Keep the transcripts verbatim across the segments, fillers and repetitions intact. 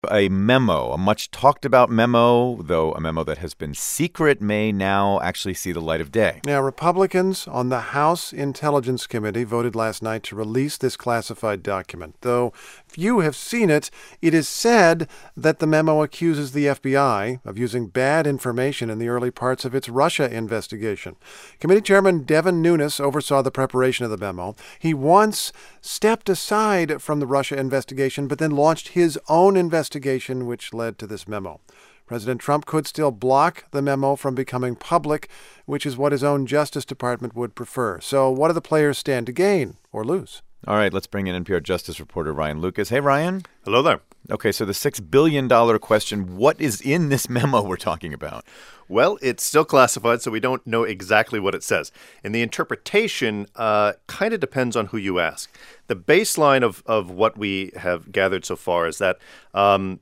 A memo, a much talked about memo, though a memo that has been secret, may now actually see the light of day. Now, Republicans on the House Intelligence Committee voted last night to release this classified document. Though few have seen it, it is said that the memo accuses the F B I of using bad information in the early parts of its Russia investigation. Committee Chairman Devin Nunes oversaw the preparation of the memo. He once stepped aside from the Russia investigation, but then launched his own investigation. investigation which led to this memo. President Trump could still block the memo from becoming public, which is what his own Justice Department would prefer. So what do the players stand to gain or lose? All right, let's bring in N P R Justice reporter Ryan Lucas. Hey, Ryan. Hello there. Okay, so the six billion dollars question, what is in this memo we're talking about? Well, it's still classified, so we don't know exactly what it says. And the interpretation uh, kind of depends on who you ask. The baseline of, of what we have gathered so far is that um,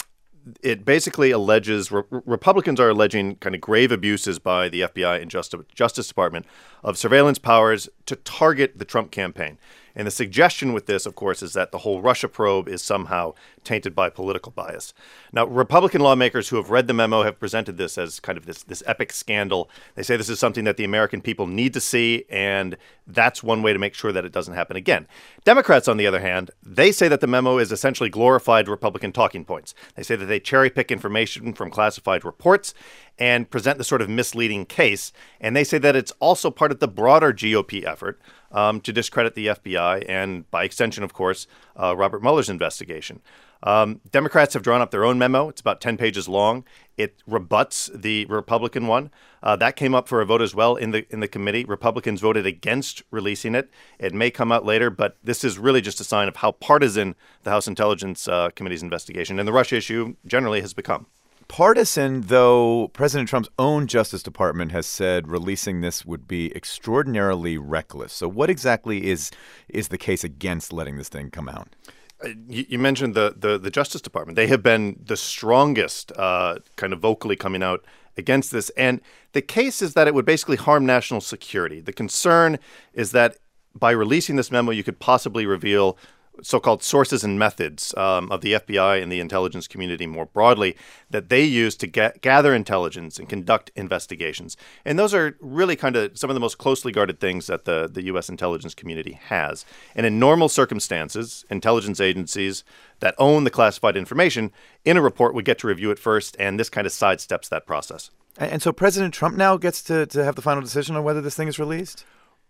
it basically alleges, re- Republicans are alleging kind of grave abuses by the F B I and Justice, Justice Department of surveillance powers to target the Trump campaign. And the suggestion with this, of course, is that the whole Russia probe is somehow tainted by political bias. Now, Republican lawmakers who have read the memo have presented this as kind of this, this epic scandal. They say this is something that the American people need to see, and that's one way to make sure that it doesn't happen again. Democrats, on the other hand, they say that the memo is essentially glorified Republican talking points. They say that they cherry-pick information from classified reports and present the sort of misleading case. And they say that it's also part of the broader G O P effort um, to discredit the F B I and, by extension, of course, uh, Robert Mueller's investigation. Um, Democrats have drawn up their own memo. It's about ten pages long. It rebuts the Republican one. Uh, that came up for a vote as well in the in the committee. Republicans voted against releasing it. It may come out later, but this is really just a sign of how partisan the House Intelligence uh, Committee's investigation and the Russia issue generally has become. Partisan, though President Trump's own Justice Department has said releasing this would be extraordinarily reckless. So what exactly is is the case against letting this thing come out? You, you mentioned the, the the Justice Department. They have been the strongest uh, kind of vocally coming out against this. And the case is that it would basically harm national security. The concern is that by releasing this memo, you could possibly reveal so-called sources and methods um, of the F B I and the intelligence community more broadly that they use to get, gather intelligence and conduct investigations. And those are really kind of some of the most closely guarded things that the, the U S intelligence community has. And in normal circumstances, intelligence agencies that own the classified information in a report would get to review it first, and this kind of sidesteps that process. And so President Trump now gets to, to have the final decision on whether this thing is released?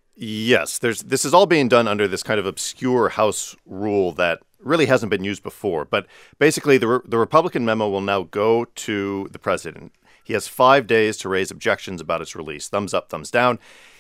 Yes, there's this is all being done under this kind of obscure House rule that really hasn't been used before. But basically, the, the Republican memo will now go to the president. He has five days to raise objections about its release. Thumbs up, thumbs down.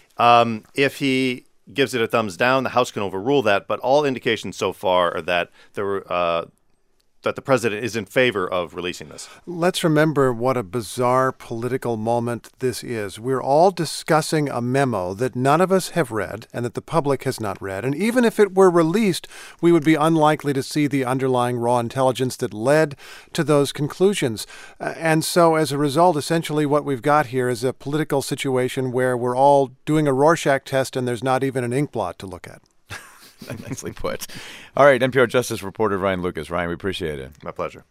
Um, if he gives it a thumbs down, the House can overrule that. But all indications so far are that the uh, that the president is in favor of releasing this. Let's remember what a bizarre political moment this is. We're all discussing a memo that none of us have read and that the public has not read. And even if it were released, we would be unlikely to see the underlying raw intelligence that led to those conclusions. Uh, and so as a result, essentially what we've got here is a political situation where we're all doing a Rorschach test and there's not even an ink blot to look at. Nicely put. All right, N P R Justice reporter Ryan Lucas. Ryan, we appreciate it. My pleasure.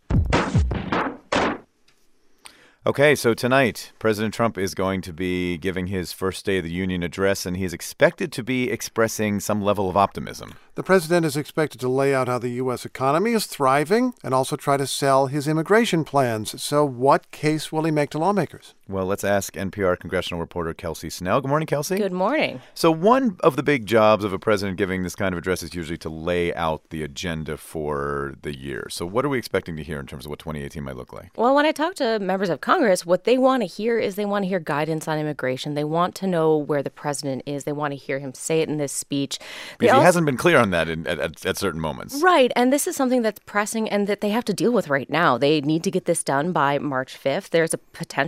Okay, so tonight, President Trump is going to be giving his first State of the Union address, and he is expected to be expressing some level of optimism. The president is expected to lay out how the U S economy is thriving and also try to sell his immigration plans. So what case will he make to lawmakers? Well, let's ask N P R congressional reporter Kelsey Snell. Good morning, Kelsey. Good morning. So one of the big jobs of a president giving this kind of address is usually to lay out the agenda for the year. So what are we expecting to hear in terms of what twenty eighteen might look like? Well, when I talk to members of Congress, what they want to hear is they want to hear guidance on immigration. They want to know where the president is. They want to hear him say it in this speech. They because also- he hasn't been clear on that in, at, at, at certain moments. Right. And this is something that's pressing and that they have to deal with right now. They need to get this done by March fifth. There's a potential that the president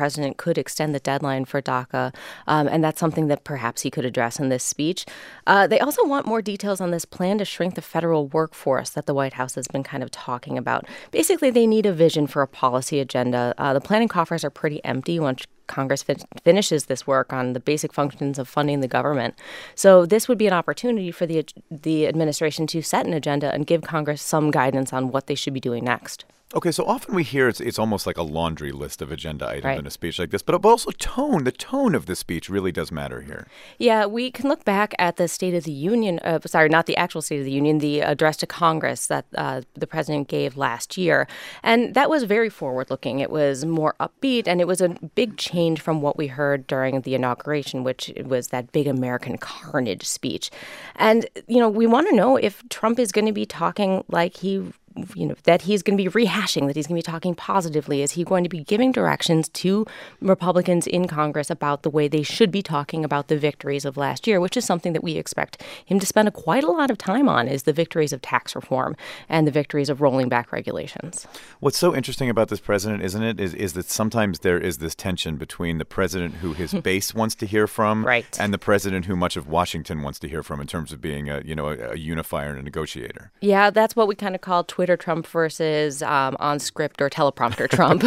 president could extend the deadline for DACA, um, and that's something that perhaps he could address in this speech. Uh, they also want more details on this plan to shrink the federal workforce that the White House has been kind of talking about. Basically, they need a vision for a policy agenda. Uh, the planning coffers are pretty empty once Congress fin- finishes this work on the basic functions of funding the government. So this would be an opportunity for the the administration to set an agenda and give Congress some guidance on what they should be doing next. Okay, so often we hear it's it's almost like a laundry list of agenda items Right. in a speech like this, but, but also tone. The tone of the speech really does matter here. Yeah, we can look back at the State of the Union, uh, sorry, not the actual State of the Union, the address to Congress that uh, the president gave last year. And that was very forward-looking. It was more upbeat, and it was a big change from what we heard during the inauguration, which was that big American carnage speech. And, you know, we want to know if Trump is going to be talking like he you know, that he's going to be rehashing, that he's going to be talking positively. Is he going to be giving directions to Republicans in Congress about the way they should be talking about the victories of last year, which is something that we expect him to spend a, quite a lot of time on, is the victories of tax reform and the victories of rolling back regulations. What's so interesting about this president, isn't it, is, is that sometimes there is this tension between the president who his base wants to hear from Right. and the president who much of Washington wants to hear from in terms of being a, you know, a, a unifier and a negotiator. Yeah, that's what we kind of call Twitter Trump versus um, on script or teleprompter Trump.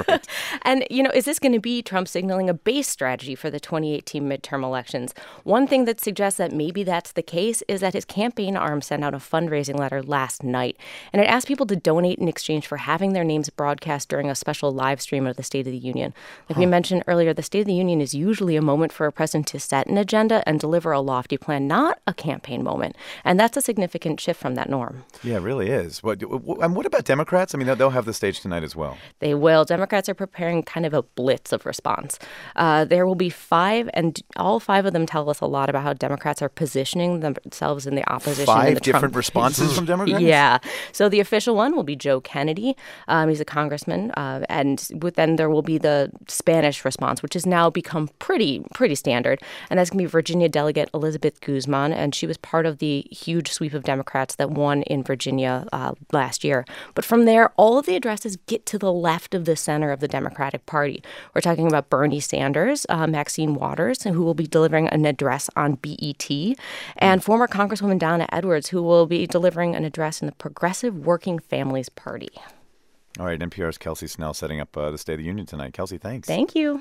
And, you know, is this going to be Trump signaling a base strategy for the twenty eighteen midterm elections? One thing that suggests that maybe that's the case is that his campaign arm sent out a fundraising letter last night, and it asked people to donate in exchange for having their names broadcast during a special live stream of the State of the Union. Like huh. we mentioned earlier, the State of the Union is usually a moment for a president to set an agenda and deliver a lofty plan, not a campaign moment. And that's a significant shift from that norm. Yeah, it really is. What, and what about Democrats? I mean, they'll have the stage tonight as well. They will. Democrats are preparing kind of a blitz of response. Uh, there will be five, and all five of them tell us a lot about how Democrats are positioning themselves in the opposition. Five in the different Trump- responses from Democrats? Yeah. So the official one will be Joe Kennedy. Um, he's a congressman. Uh, and with, then there will be the Spanish response, which has now become pretty, pretty standard. And that's going to be Virginia delegate Elizabeth Guzman. And she was part of the huge sweep of Democrats that won in Virginia uh, last year. But from there, all of the addresses get to the left of the center of the Democratic Party. We're talking about Bernie Sanders, uh, Maxine Waters, who will be delivering an address on B E T, and former Congresswoman Donna Edwards, who will be delivering an address in the Progressive Working Families Party. All right, N P R's Kelsey Snell setting up uh, the State of the Union tonight. Kelsey, thanks. Thank you.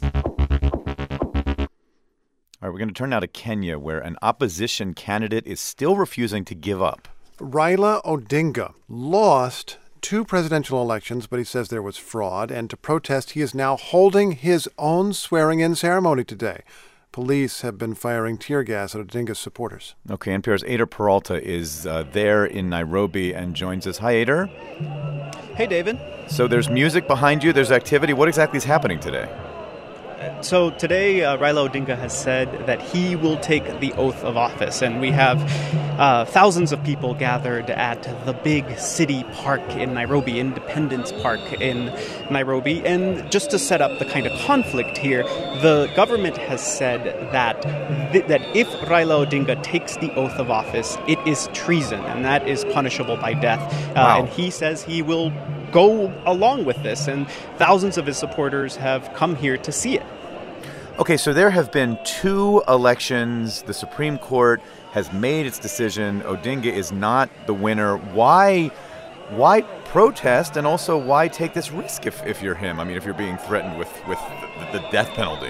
All right, we're going to turn now to Kenya, where an opposition candidate is still refusing to give up. Raila Odinga lost two presidential elections, but he says there was fraud. And to protest, he is now holding his own swearing-in ceremony today. Police have been firing tear gas at Odinga's supporters. Okay, N P R's Ader Peralta is uh, there in Nairobi and joins us. Hi, Ader. Hey, David. So there's music behind you. There's activity. What exactly is happening today? So today, uh, Raila Odinga has said that he will take the oath of office, and we have uh, thousands of people gathered at the big city park in Nairobi, Independence Park in Nairobi. And just to set up the kind of conflict here, the government has said that th- that if Raila Odinga takes the oath of office, it is treason, and that is punishable by death. Uh, wow. And he says he will go along with this, and thousands of his supporters have come here to see it. Okay, so there have been two elections. The Supreme Court has made its decision. Odinga is not the winner. Why why protest, and also why take this risk if, if you're him? I mean, if you're being threatened with, with the, the death penalty.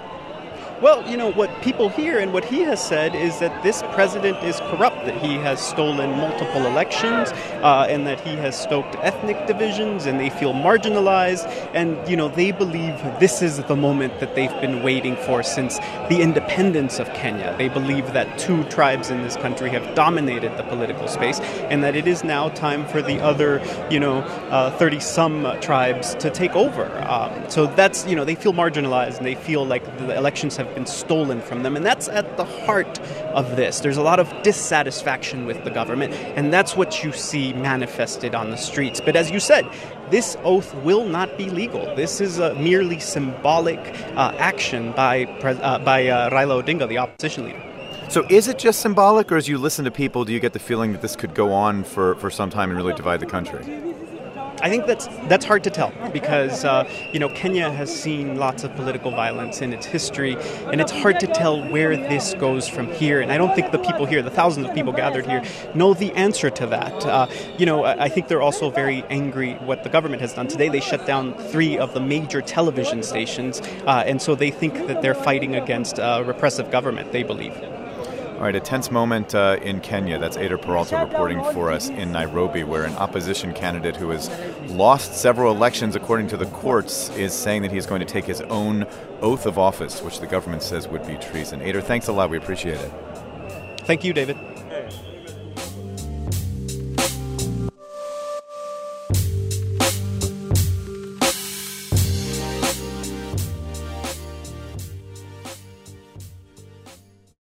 Well, you know, what people hear and what he has said is that this president is corrupt, that he has stolen multiple elections, uh, and that he has stoked ethnic divisions, and they feel marginalized. And, you know, they believe this is the moment that they've been waiting for since the independence of Kenya. They believe that two tribes in this country have dominated the political space, and that it is now time for the other, you know, uh, thirty-some tribes to take over. Um, so that's, you know, they feel marginalized, and they feel like the elections have been stolen from them, and that's at the heart of this. There's a lot of dissatisfaction with the government, and that's what you see manifested on the streets. But as you said, this oath will not be legal. This is a merely symbolic uh, action by Pre- uh, by uh, Raila Odinga, the opposition leader. So is it just symbolic, or as you listen to people, do you get the feeling that this could go on for, for some time and really divide the country? I think that's that's hard to tell because, uh, you know, Kenya has seen lots of political violence in its history, and it's hard to tell where this goes from here. And I don't think the people here, the thousands of people gathered here, know the answer to that. Uh, you know, I think they're also very angry what the government has done. Today they shut down three of the major television stations, uh, and so they think that they're fighting against a repressive government, they believe. All right, a tense moment uh, in Kenya. That's Ader Peralta reporting for us in Nairobi, where an opposition candidate who has lost several elections, according to the courts, is saying that he's going to take his own oath of office, which the government says would be treason. Ader, thanks a lot. We appreciate it. Thank you, David.